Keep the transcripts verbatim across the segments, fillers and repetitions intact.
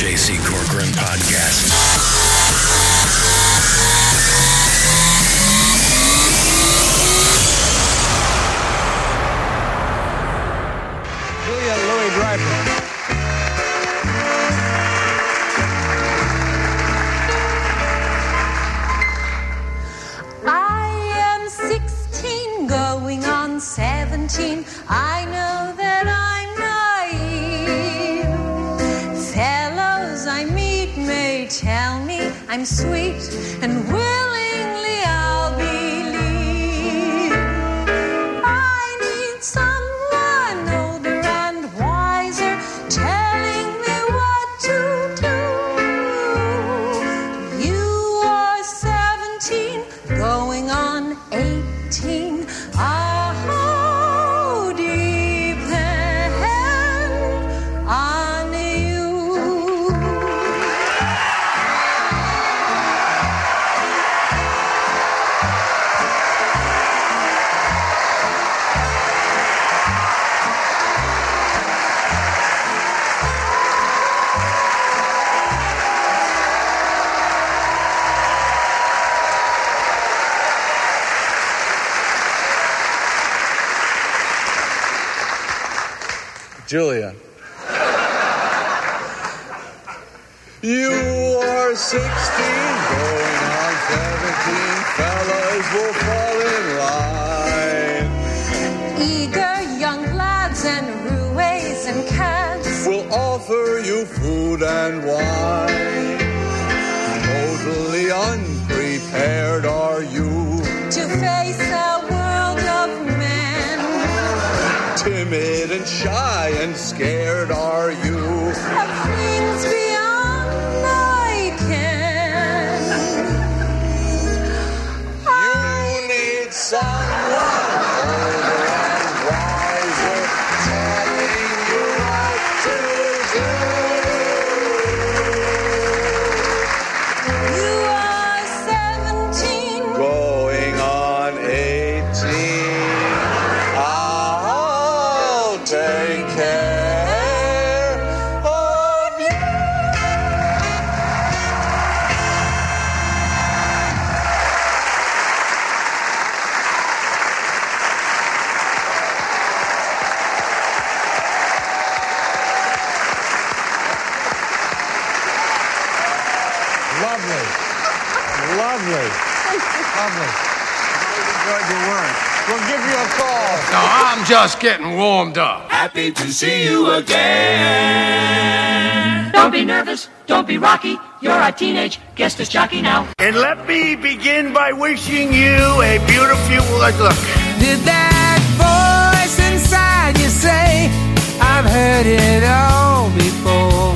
J C Corcoran Podcast. Julia Louis-Dreyfus. Going on seventeen, I know that I'm naive. Fellows I meet may tell me I'm sweet, and willingly I'll believe. I need someone older and wiser, telling me what to do. You are seventeen, going on eighteen. I'll depend on you. Julia. You are sixteen, going on seventeen. Fellas will fall in line. Eager young lads and roues and cats will offer you food and wine. Totally unprepared are you to face a world of men. Timid and shy and scared are you of things beyond I can. You need someone older and wiser, telling you what to do. You are seventeen, going on eighteen. Take care of you. Lovely. Lovely. Lovely. I enjoyed your work. We'll give you a call. No, I'm just getting warmed up. Happy to see you again. Don't be nervous. Don't be rocky. You're a teenage guest disc jockey now. And let me begin by wishing you a beautiful look. Did that voice inside you say, I've heard it all before?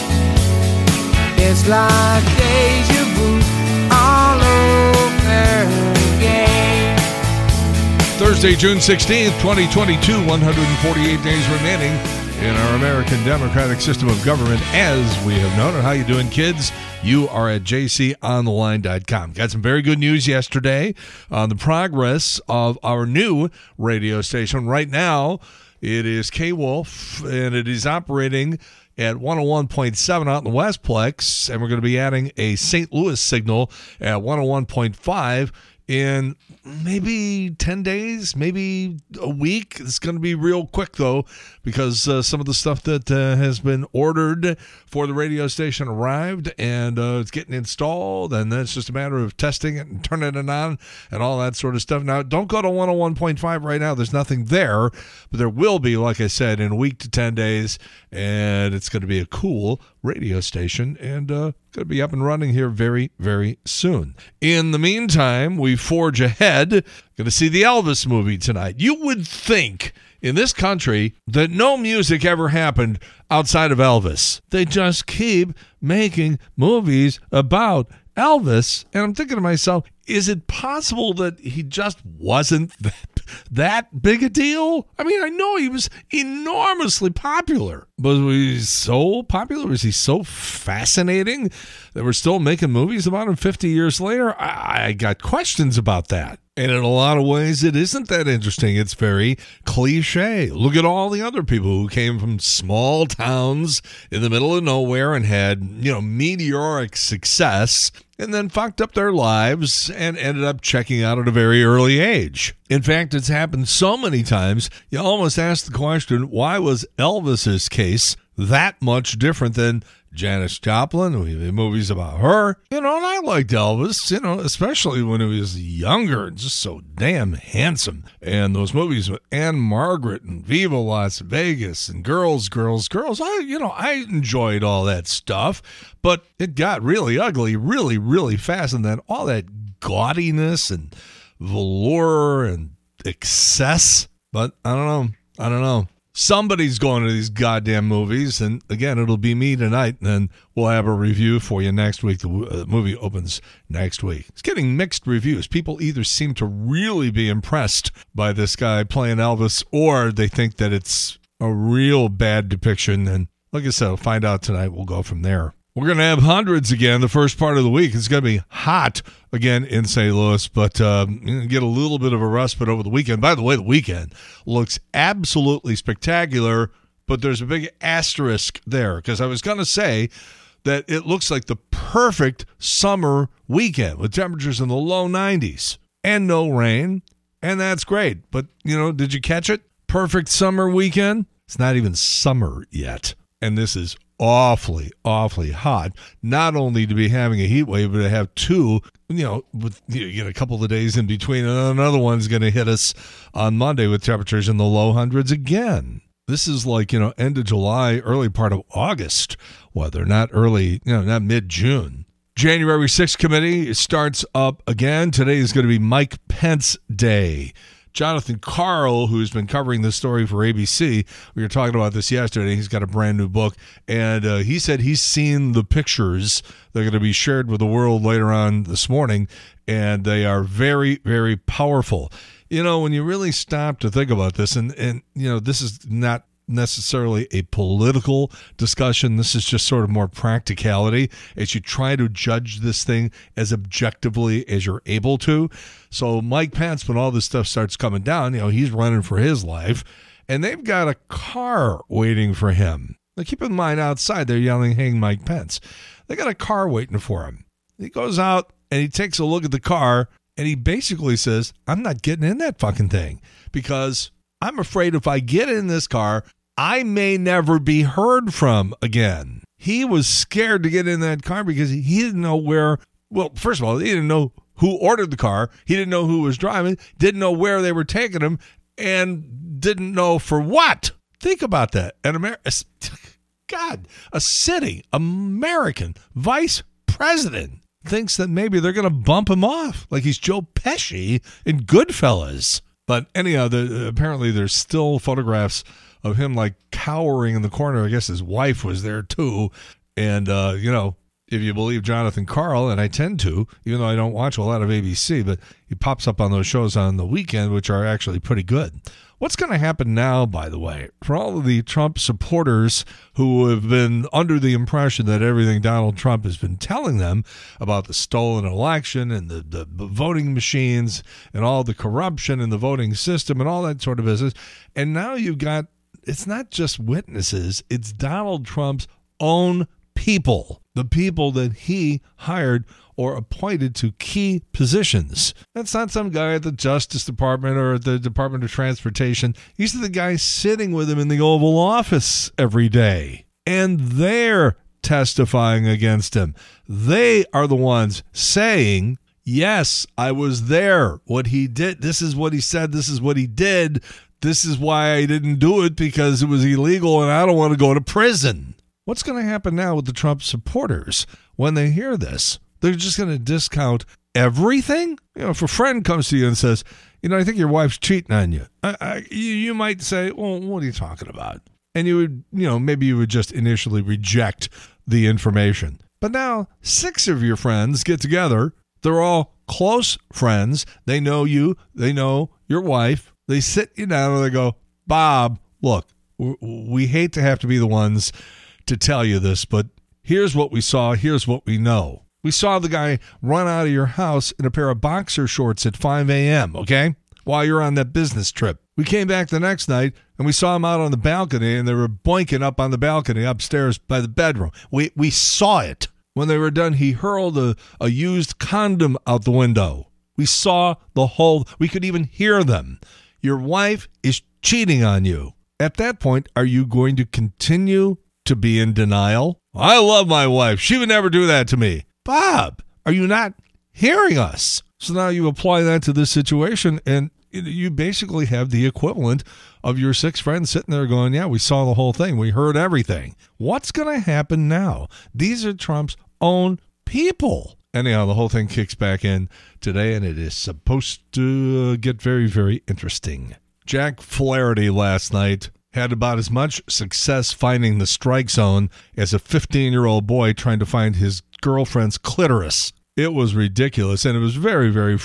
It's like deja vu all over again. Thursday, June sixteenth, twenty twenty-two, one hundred forty-eight days remaining in our American democratic system of government as we have known it. How you doing, kids? You are at j c on the line dot com. Got some very good news yesterday on the progress of our new radio station. Right now, it is K-Wolf, and it is operating at one oh one point seven out in the Westplex, and we're going to be adding a Saint Louis signal at one oh one point five in maybe ten days, maybe a week. It's going to be real quick, though, because uh, some of the stuff that uh, has been ordered for the radio station arrived, and uh, it's getting installed, and then it's just a matter of testing it and turning it on and all that sort of stuff. Now, don't go to one oh one point five right now. There's nothing there, but there will be, like I said, in a week to ten days, and it's going to be a cool radio station, and uh, going to be up and running here very, very soon. In the meantime, we forge ahead. Going to see the Elvis movie tonight. You would think in this country that no music ever happened outside of Elvis. They just keep making movies about Elvis. And I'm thinking to myself, is it possible that he just wasn't that, that big a deal? I mean, I know he was enormously popular, but was he so popular? Was he so fascinating that we're still making movies about him fifty years later? I, I got questions about that. And in a lot of ways, it isn't that interesting. It's very cliche. Look at all the other people who came from small towns in the middle of nowhere and had, you know, meteoric success and then fucked up their lives and ended up checking out at a very early age. In fact, it's happened so many times, you almost ask the question, why was Elvis's case that much different than Janis Joplin? We have movies about her. You know, and I liked Elvis, you know, especially when he was younger and just so damn handsome. And those movies with Anne Margaret and Viva Las Vegas and Girls, Girls, Girls, I, you know, I enjoyed all that stuff. But it got really ugly really, really fast. And then all that gaudiness and velour and excess. But I don't know. I don't know. Somebody's going to these goddamn movies, and again, it'll be me tonight, and then we'll have a review for you next week. The uh, movie opens next week. It's getting mixed reviews. People either seem to really be impressed by this guy playing Elvis, or they think that it's a real bad depiction, and like I said, I'll find out tonight. We'll go from there. We're going to have hundreds again the first part of the week. It's going to be hot again in Saint Louis, but um, you're going to get a little bit of a respite over the weekend. By the way, the weekend looks absolutely spectacular, but there's a big asterisk there because I was going to say that it looks like the perfect summer weekend with temperatures in the low nineties and no rain, and that's great. But, you know, did you catch it? Perfect summer weekend? It's not even summer yet, and this is awfully, awfully hot. Not only to be having a heat wave, but to have two, you know, with you get a couple of days in between, and another one's going to hit us on Monday with temperatures in the low hundreds again. This is like, you know, end of July, early part of August weather, not early, you know, not mid-June. January sixth committee starts up again. Today is going to be Mike Pence Day. Jonathan Karl, who's been covering this story for A B C, we were talking about this yesterday. He's got a brand new book, and uh, he said he's seen the pictures that are going to be shared with the world later on this morning, and they are very, very powerful. You know, when you really stop to think about this, and, and you know, this is not necessarily a political discussion. This is just sort of more practicality as you try to judge this thing as objectively as you're able to. So Mike Pence, when all this stuff starts coming down, you know, he's running for his life, and they've got a car waiting for him. Now, keep in mind, outside they're yelling, "Hang Mike Pence." They got a car waiting for him. He goes out and he takes a look at the car, and he basically says, "I'm not getting in that fucking thing because I'm afraid if I get in this car, I may never be heard from again." He was scared to get in that car because he didn't know where, well, first of all, he didn't know who ordered the car. He didn't know who was driving, didn't know where they were taking him, and didn't know for what. Think about that. An Amer- God, a sitting American vice president thinks that maybe they're going to bump him off like he's Joe Pesci in Goodfellas. But anyhow, the, apparently there's still photographs of him like cowering in the corner. I guess his wife was there too. And, uh, you know, if you believe Jonathan Karl, and I tend to, even though I don't watch a lot of A B C, but he pops up on those shows on the weekend, which are actually pretty good. What's going to happen now, by the way, for all of the Trump supporters who have been under the impression that everything Donald Trump has been telling them about the stolen election and the, the, the voting machines and all the corruption in the voting system and all that sort of business, and now you've got, it's not just witnesses, it's Donald Trump's own people, the people that he hired or appointed to key positions. That's not some guy at the Justice Department or at the Department of Transportation. These are the guys sitting with him in the Oval Office every day. And they're testifying against him. They are the ones saying, yes, I was there. What he did, this is what he said, this is what he did. This is why I didn't do it, because it was illegal and I don't want to go to prison. What's going to happen now with the Trump supporters when they hear this? They're just going to discount everything? You know, if a friend comes to you and says, you know, I think your wife's cheating on you, I, I, you, you might say, well, what are you talking about? And you would, you know, maybe you would just initially reject the information. But now six of your friends get together. They're all close friends. They know you. They know your wife. They sit you down and they go, Bob, look, we hate to have to be the ones to tell you this, but here's what we saw. Here's what we know. We saw the guy run out of your house in a pair of boxer shorts at five a.m., okay, while you're on that business trip. We came back the next night, and we saw him out on the balcony, and they were boinking up on the balcony upstairs by the bedroom. We we saw it. When they were done, he hurled a, a used condom out the window. We saw the whole, we could even hear them. Your wife is cheating on you. At that point, are you going to continue to be in denial? I love my wife. She would never do that to me. Bob, are you not hearing us? So now you apply that to this situation, and you basically have the equivalent of your six friends sitting there going, yeah, we saw the whole thing. We heard everything. What's going to happen now? These are Trump's own people. Anyhow, the whole thing kicks back in today, and it is supposed to uh, get very, very interesting. Jack Flaherty last night had about as much success finding the strike zone as a fifteen-year-old boy trying to find his girlfriend's clitoris. It was ridiculous, and it was very, very...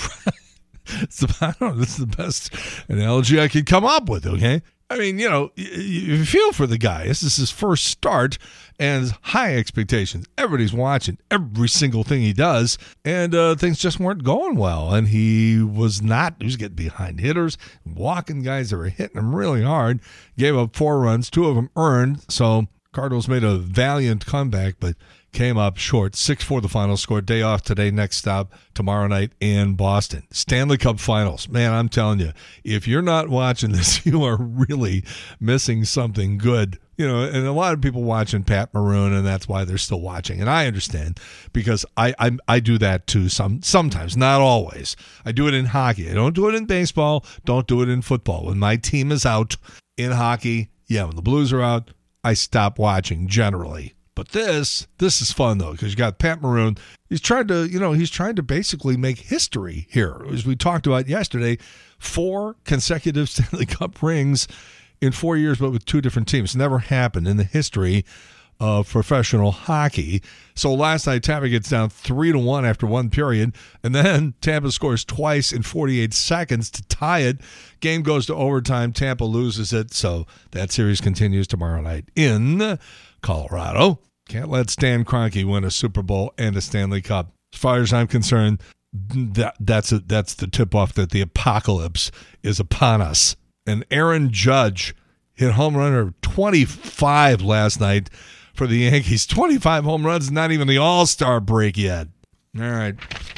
it's the, I don't know, this is the best analogy I could come up with, okay? I mean, you know, you, you feel for the guy. This is his first start and high expectations. Everybody's watching every single thing he does, and uh, things just weren't going well. And he was not, he was getting behind hitters, walking guys that were hitting him really hard, gave up four runs, two of them earned. So Cardinals made a valiant comeback, but came up short. six four the final score. Day off today. Next stop tomorrow night in Boston. Stanley Cup Finals. Man, I'm telling you, if you're not watching this, you are really missing something good. You know, and a lot of people watching Pat Maroon, and that's why they're still watching. And I understand, because I I, I do that too. Some sometimes, not always. I do it in hockey. I don't do it in baseball. Don't do it in football. When my team is out in hockey, yeah, when the Blues are out, I stop watching generally. But this, this is fun, though, because you got Pat Maroon. He's trying to, you know, he's trying to basically make history here. As we talked about yesterday, four consecutive Stanley Cup rings in four years, but with two different teams. Never happened in the history of professional hockey. So last night, Tampa gets down three to one after one period, and then Tampa scores twice in forty-eight seconds to tie it. Game goes to overtime. Tampa loses it, so that series continues tomorrow night in Colorado. Can't let Stan Kroenke win a Super Bowl and a Stanley Cup. As far as I'm concerned, that that's a, that's the tip-off that the apocalypse is upon us. And Aaron Judge hit home run number twenty-five last night for the Yankees. twenty-five home runs, not even the All-Star break yet. All right.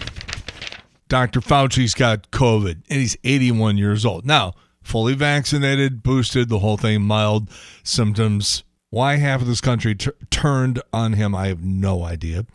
Doctor Fauci's got COVID, and he's eighty-one years old. Now, fully vaccinated, boosted, the whole thing, mild symptoms. Why half of this country t- turned on him, I have no idea.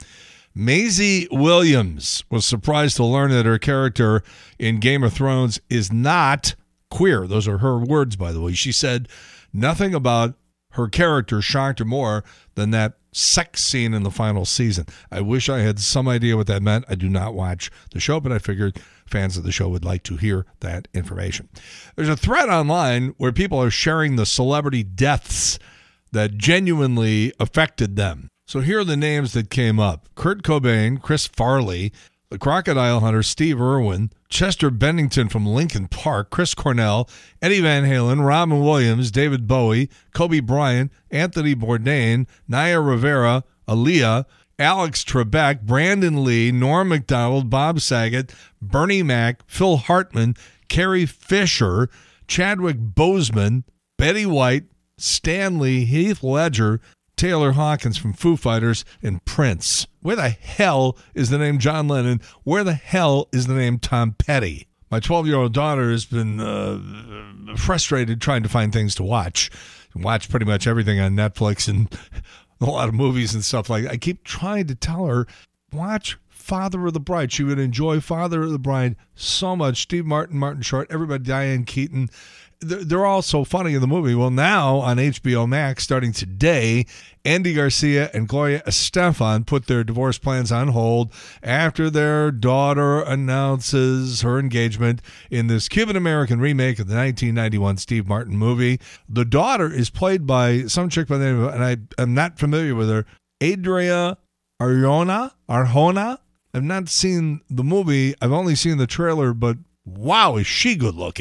Maisie Williams was surprised to learn that her character in Game of Thrones is not queer. Those are her words, by the way. She said nothing about her character shocked her more than that sex scene in the final season. I wish I had some idea what that meant. I do not watch the show, but I figured fans of the show would like to hear that information. There's a thread online where people are sharing the celebrity deaths that genuinely affected them. So here are the names that came up. Kurt Cobain, Chris Farley, the Crocodile Hunter, Steve Irwin, Chester Bennington from Linkin Park, Chris Cornell, Eddie Van Halen, Robin Williams, David Bowie, Kobe Bryant, Anthony Bourdain, Naya Rivera, Aaliyah, Alex Trebek, Brandon Lee, Norm Macdonald, Bob Saget, Bernie Mac, Phil Hartman, Carrie Fisher, Chadwick Boseman, Betty White, Stan Lee, Heath Ledger, Taylor Hawkins from Foo Fighters, and Prince. Where the hell is the name John Lennon? Where the hell is the name Tom Petty? My twelve-year-old daughter has been uh, frustrated trying to find things to watch. Watch pretty much everything on Netflix and a lot of movies and stuff like that. I keep trying to tell her, watch Father of the Bride. She would enjoy Father of the Bride so much. Steve Martin, Martin Short, everybody, Diane Keaton. They're all so funny in the movie. Well, now on H B O Max, starting today, Andy Garcia and Gloria Estefan put their divorce plans on hold after their daughter announces her engagement in this Cuban-American remake of the nineteen ninety-one Steve Martin movie. The daughter is played by some chick by the name of, and I am not familiar with her, Adria Arjona? Arjona? I've not seen the movie. I've only seen the trailer, but wow, is she good looking.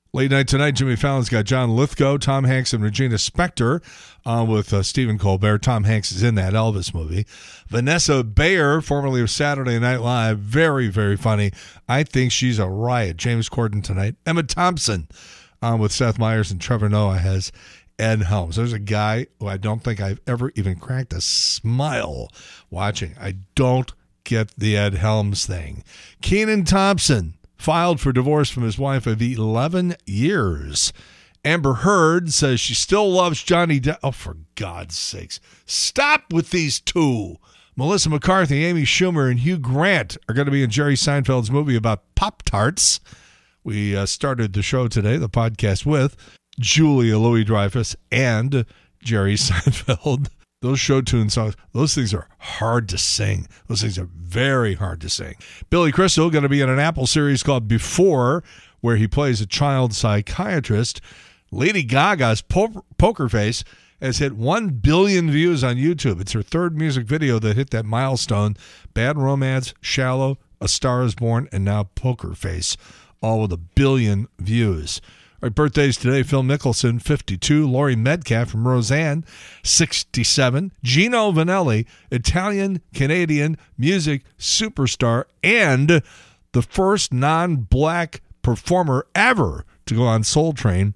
Late night tonight, Jimmy Fallon's got John Lithgow, Tom Hanks, and Regina Spektor uh, with uh, Stephen Colbert. Tom Hanks is in that Elvis movie. Vanessa Bayer, formerly of Saturday Night Live, very, very funny. I think she's a riot. James Corden tonight. Emma Thompson uh, with Seth Meyers, and Trevor Noah has Ed Helms. There's a guy who I don't think I've ever even cracked a smile watching. I don't get the Ed Helms thing. Kenan Thompson filed for divorce from his wife of eleven years. Amber Heard says she still loves Johnny Depp. Oh, for God's sakes. Stop with these two. Melissa McCarthy, Amy Schumer, and Hugh Grant are going to be in Jerry Seinfeld's movie about Pop-Tarts. We uh, started the show today, the podcast, with Julia Louis-Dreyfus and Jerry Seinfeld. Those show tune songs, those things are hard to sing. Those things are very hard to sing. Billy Crystal going to be in an Apple series called Before, where he plays a child psychiatrist. Lady Gaga's po- Poker Face has hit one billion views on YouTube. It's her third music video that hit that milestone. Bad Romance, Shallow, A Star Is Born, and now Poker Face, all with a billion views. All right, birthdays today, Phil Mickelson, fifty-two. Laurie Metcalf from Roseanne, sixty-seven. Gino Vanelli, Italian-Canadian music superstar and the first non-black performer ever to go on Soul Train.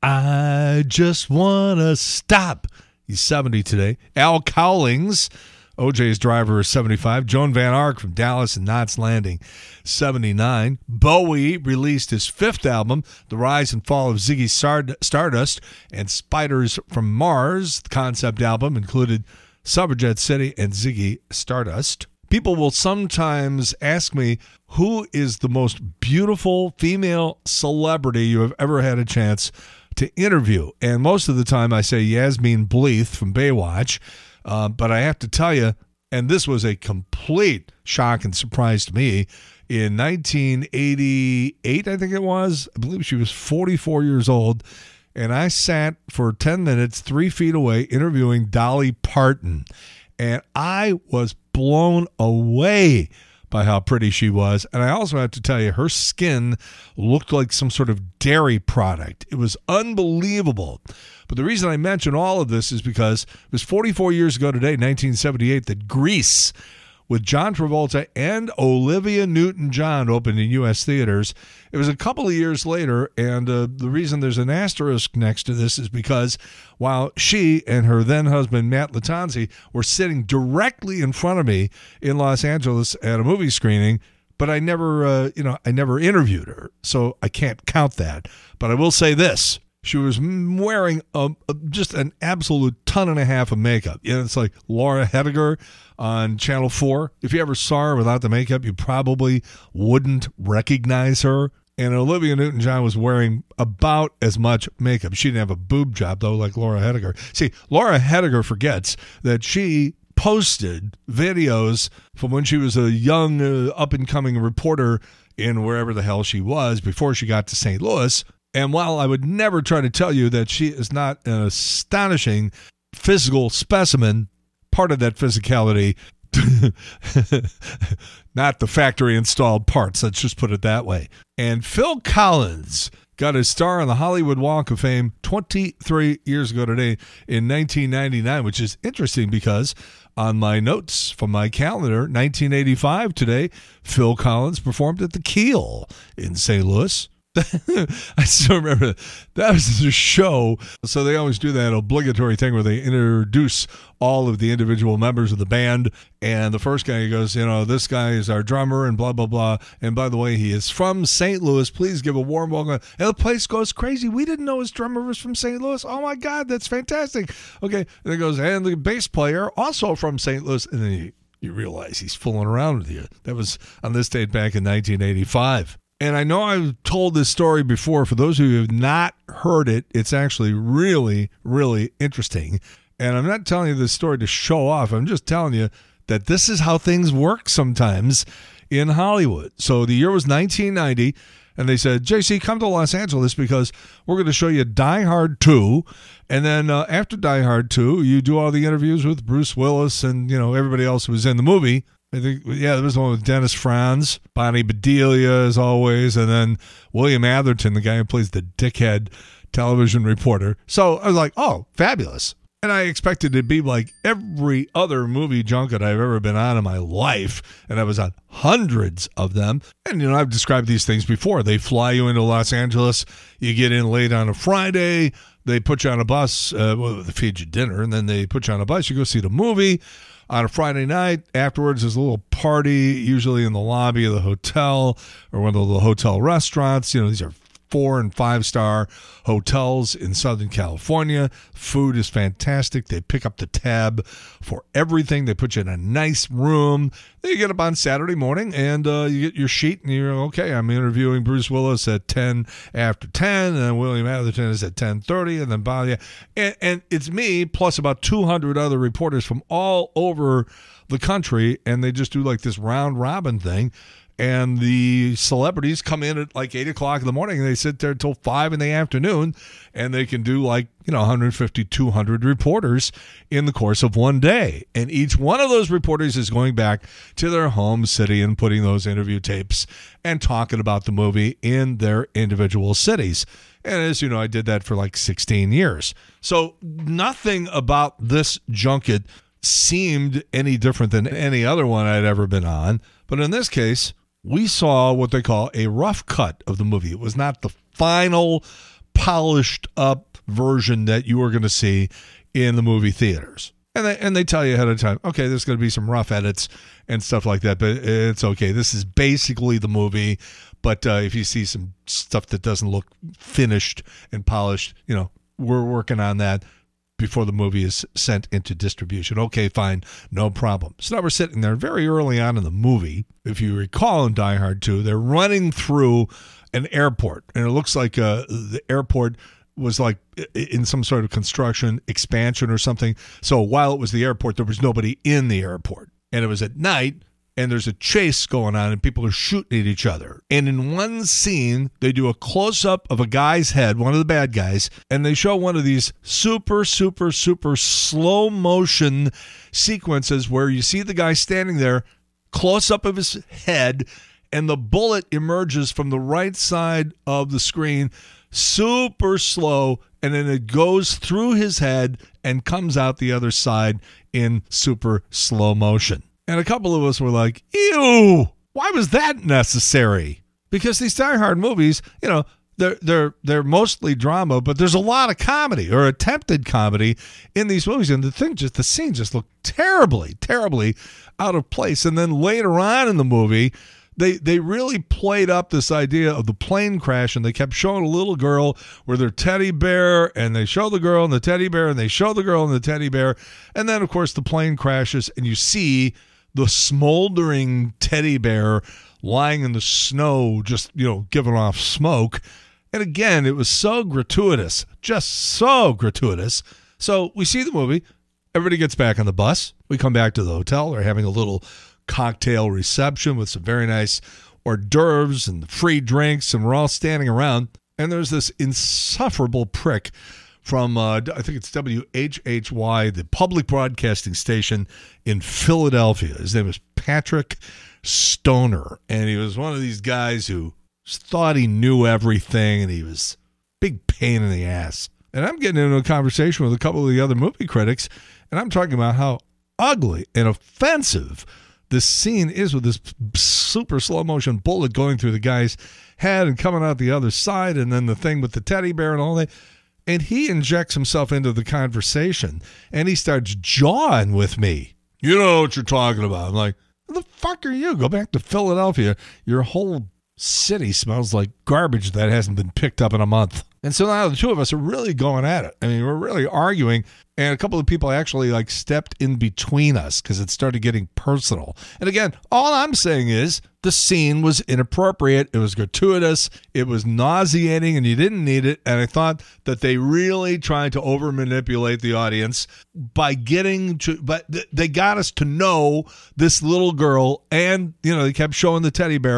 I just want to stop. He's seventy today. Al Cowlings, O J's driver, is seventy-five. Joan Van Ark from Dallas and Knots Landing, seventy-nine. Bowie released his fifth album, The Rise and Fall of Ziggy Sard- Stardust and Spiders from Mars. The concept album included Suffragette City and Ziggy Stardust. People will sometimes ask me, who is the most beautiful female celebrity you have ever had a chance to interview? And most of the time I say Yasmin Bleeth from Baywatch. Uh, but I have to tell you, and this was a complete shock and surprise to me, in nineteen eighty-eight, I think it was, I believe she was forty-four years old, and I sat for ten minutes three feet away interviewing Dolly Parton, and I was blown away by how pretty she was. And I also have to tell you, her skin looked like some sort of dairy product. It was unbelievable. But the reason I mention all of this is because it was forty-four years ago today, nineteen seventy-eight, that Grease with John Travolta and Olivia Newton-John opened in U S theaters. It was a couple of years later, and uh, the reason there's an asterisk next to this is because while she and her then-husband, Matt Lattanzi, were sitting directly in front of me in Los Angeles at a movie screening, but I never, uh, you know, I never interviewed her, so I can't count that. But I will say this. She was wearing a, a, just an absolute ton and a half of makeup. You know, it's like Laura Hediger on Channel four. If you ever saw her without the makeup, you probably wouldn't recognize her. And Olivia Newton-John was wearing about as much makeup. She didn't have a boob job, though, like Laura Hediger. See, Laura Hediger forgets that she posted videos from when she was a young, uh, up-and-coming reporter in wherever the hell she was before she got to Saint Louis. And while I would never try to tell you that she is not an astonishing physical specimen, part of that physicality, not the factory-installed parts, let's just put it that way. And Phil Collins got his star on the Hollywood Walk of Fame twenty-three years ago today in nineteen ninety-nine, which is interesting because on my notes from my calendar, nineteen eighty-five today, Phil Collins performed at the Keel in Saint Louis. I still remember that was the show. So they always do that obligatory thing where they introduce all of the individual members of the band. And the first guy goes, you know, this guy is our drummer and blah, blah, blah. And by the way, he is from Saint Louis. Please give a warm welcome. And the place goes crazy. We didn't know his drummer was from Saint Louis. Oh, my God, that's fantastic. Okay. And it goes, and the bass player also from Saint Louis. And then you, you realize he's fooling around with you. That was on this date back in nineteen eighty-five. And I know I've told this story before. For those of you who have not heard it, it's actually really, really interesting. And I'm not telling you this story to show off. I'm just telling you that this is how things work sometimes in Hollywood. So the year was nineteen ninety, and they said, J C, come to Los Angeles because we're going to show you Die Hard two. And then uh, after Die Hard two, you do all the interviews with Bruce Willis and, you know, everybody else who was in the movie. I think, yeah, there was the one with Dennis Franz, Bonnie Bedelia as always, and then William Atherton, the guy who plays the dickhead television reporter. So I was like, oh, fabulous. And I expected it to be like every other movie junket I've ever been on in my life. And I was on hundreds of them. And, you know, I've described these things before. They fly you into Los Angeles. You get in late on a Friday. They put you on a bus. Uh, well, they feed you dinner. And then they put you on a bus. You go see the movie on a Friday night. Afterwards, there's a little party, usually in the lobby of the hotel or one of the hotel restaurants. You know, these are four and five star hotels in Southern California. Food is fantastic. They pick up the tab for everything. They put you in a nice room. Then you get up on Saturday morning and uh, you get your sheet and you're okay. I'm interviewing Bruce Willis at ten after ten, and then William Atherton is at ten thirty, and then Bonnie. And, and it's me plus about two hundred other reporters from all over the country, and they just do like this round robin thing. And the celebrities come in at like eight o'clock in the morning and they sit there until five in the afternoon, and they can do like, you know, one hundred fifty, two hundred reporters in the course of one day. And each one of those reporters is going back to their home city and putting those interview tapes and talking about the movie in their individual cities. And as you know, I did that for like sixteen years. So nothing about this junket seemed any different than any other one I'd ever been on. But in this case, we saw what they call a rough cut of the movie. It was not the final, polished up version that you were going to see in the movie theaters. And they, and they tell you ahead of time, okay, there's going to be some rough edits and stuff like that, but it's okay. This is basically the movie, but uh, if you see some stuff that doesn't look finished and polished, you know, we're working on that before the movie is sent into distribution. Okay, fine, no problem. So now we're sitting there very early on in the movie. If you recall in Die Hard two, they're running through an airport, and it looks like uh, the airport was like in some sort of construction expansion or something. So while it was the airport, there was nobody in the airport. And it was at night, and there's a chase going on, and people are shooting at each other. And in one scene, they do a close-up of a guy's head, one of the bad guys, and they show one of these super, super, super slow-motion sequences where you see the guy standing there, close-up of his head, and the bullet emerges from the right side of the screen, super slow, and then it goes through his head and comes out the other side in super slow motion. And a couple of us were like, ew, why was that necessary? Because these Die Hard movies, you know, they're they're they're mostly drama, but there's a lot of comedy or attempted comedy in these movies. And the thing just the scene just looked terribly, terribly out of place. And then later on in the movie, They they really played up this idea of the plane crash, and they kept showing a little girl with her teddy bear, and they show the girl and the teddy bear, and they show the girl and the teddy bear. And then, of course, the plane crashes, and you see the smoldering teddy bear lying in the snow, just, you know, giving off smoke. And again, it was so gratuitous, just so gratuitous. So we see the movie. Everybody gets back on the bus. We come back to the hotel. They're having a little cocktail reception with some very nice hors d'oeuvres and free drinks, and we're all standing around, and there's this insufferable prick from uh, I think it's W H H Y, the public broadcasting station in Philadelphia. His name is Patrick Stoner, and he was one of these guys who thought he knew everything, and he was a big pain in the ass. And I'm getting into a conversation with a couple of the other movie critics, and I'm talking about how ugly and offensive this scene is with this super slow motion bullet going through the guy's head and coming out the other side, and then the thing with the teddy bear and all that. And he injects himself into the conversation, and he starts jawing with me. You know what you're talking about. I'm like, who the fuck are you? Go back to Philadelphia. Your whole city smells like garbage that hasn't been picked up in a month. And so now the two of us are really going at it. I mean, we're really arguing, and a couple of people actually like stepped in between us because it started getting personal. And again, all I'm saying is the scene was inappropriate. It was gratuitous. It was nauseating, and you didn't need it. And I thought that they really tried to over manipulate the audience by getting to, but they got us to know this little girl, and, you know, they kept showing the teddy bear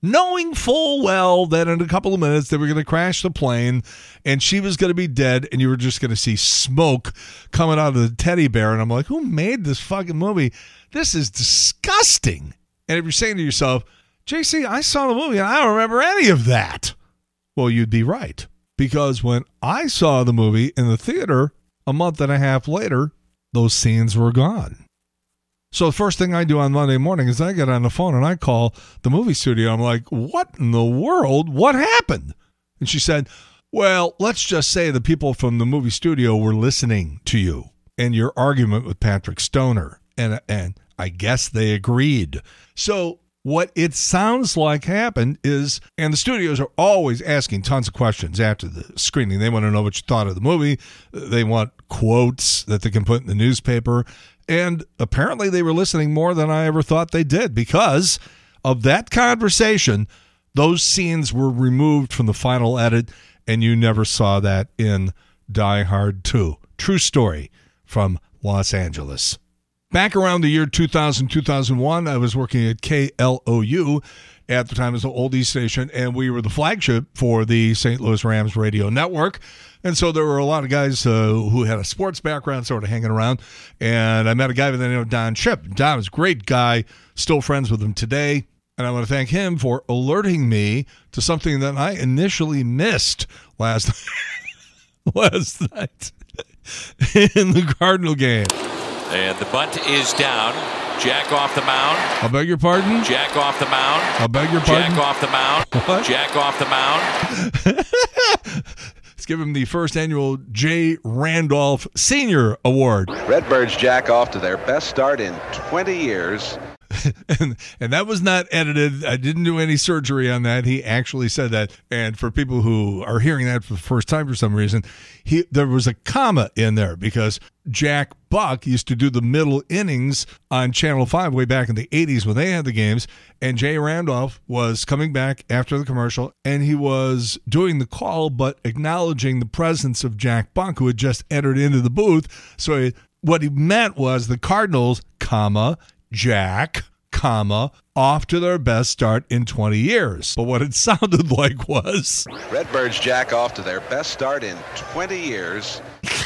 knowing full well that in a couple of minutes they were going to crash the plane and she was going to be dead and you were just going to see smoke coming out of the teddy bear. And I'm like, who made this fucking movie? This is disgusting. And if you're saying to yourself, J C, I saw the movie and I don't remember any of that. Well, you'd be right. Because when I saw the movie in the theater a month and a half later, those scenes were gone. So the first thing I do on Monday morning is I get on the phone and I call the movie studio. I'm like, what in the world? What happened? And she said, well, let's just say the people from the movie studio were listening to you and your argument with Patrick Stoner. And, and I guess they agreed. So what it sounds like happened is, and the studios are always asking tons of questions after the screening. They want to know what you thought of the movie. They want quotes that they can put in the newspaper. And apparently they were listening more than I ever thought they did because of that conversation. Those scenes were removed from the final edit, and you never saw that in Die Hard two. True story from Los Angeles. Back around the year two thousand, two thousand one, I was working at K L O U. At the time, it was an oldies station, and we were the flagship for the Saint Louis Rams radio network. And so there were a lot of guys uh, who had a sports background sort of hanging around. And I met a guy by the name of Don Chip. Don was a great guy, still friends with him today. And I want to thank him for alerting me to something that I initially missed last, last night in the Cardinal game. And the bunt is down. Jack off the mound. I beg your pardon? Jack off the mound. I beg your pardon? Jack off the mound. What? Jack off the mound. Let's give him the first annual J. Randolph Senior Award. Redbirds jack off to their best start in twenty years. and and that was not edited. I didn't do any surgery on that. He actually said that. And for people who are hearing that for the first time for some reason, he there was a comma in there because Jack Buck used to do the middle innings on Channel five way back in the eighties when they had the games. And Jay Randolph was coming back after the commercial, and he was doing the call but acknowledging the presence of Jack Buck, who had just entered into the booth. So he, what he meant was the Cardinals, comma, Jack, comma, off to their best start in twenty years. But what it sounded like was... Redbirds jack off to their best start in twenty years.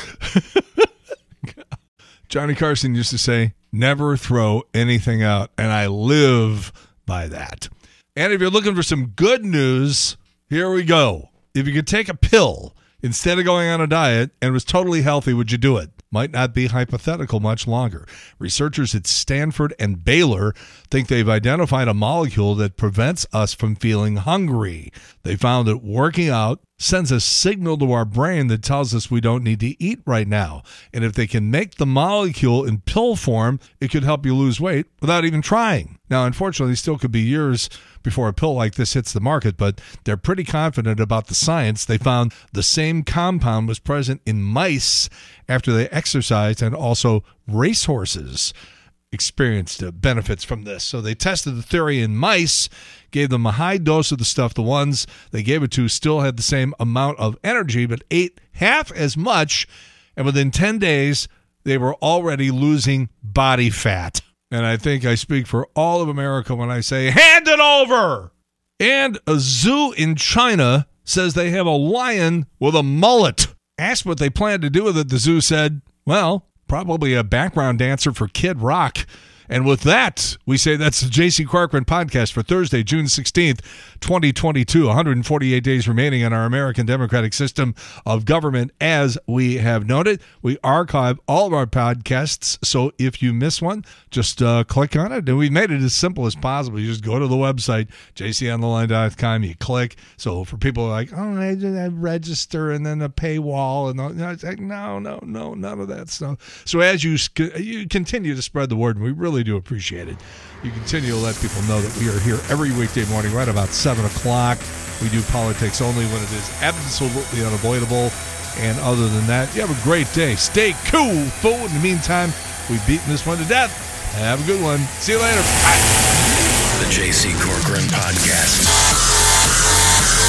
Johnny Carson used to say, never throw anything out, and I live by that. And if you're looking for some good news, here we go. If you could take a pill instead of going on a diet and was totally healthy, would you do it? Might not be hypothetical much longer. Researchers at Stanford and Baylor think they've identified a molecule that prevents us from feeling hungry. They found that working out sends a signal to our brain that tells us we don't need to eat right now. And if they can make the molecule in pill form, it could help you lose weight without even trying. Now, unfortunately, it still could be years before a pill like this hits the market, but they're pretty confident about the science. They found the same compound was present in mice after they exercised, and also racehorses experienced uh, benefits from this. So they tested the theory in mice, gave them a high dose of the stuff. The ones they gave it to still had the same amount of energy, but ate half as much, and within ten days, they were already losing body fat. And I think I speak for all of America when I say, hand it over! And a zoo in China says they have a lion with a mullet. Asked what they plan to do with it, the zoo said, well, probably a background dancer for Kid Rock. And with that, we say that's the J C Corcoran podcast for Thursday, June sixteenth, twenty twenty-two. one hundred forty-eight days remaining in our American democratic system of government. As we have noted, we archive all of our podcasts. So if you miss one, just uh, click on it. And we made it as simple as possible. You just go to the website, j c on the line dot com. You click. So for people like, oh, I just have register and then a paywall. And all, you know, it's like, no, no, no, none of that stuff. So as you, you continue to spread the word, and we really do appreciate it, you continue to let people know that we are here every weekday morning right about seven o'clock. We do politics only when it is absolutely unavoidable. And other than that, you have a great day. Stay cool, fool. In the meantime, we've beaten this one to death. Have a good one. See you later. Bye. The J C Corcoran Podcast.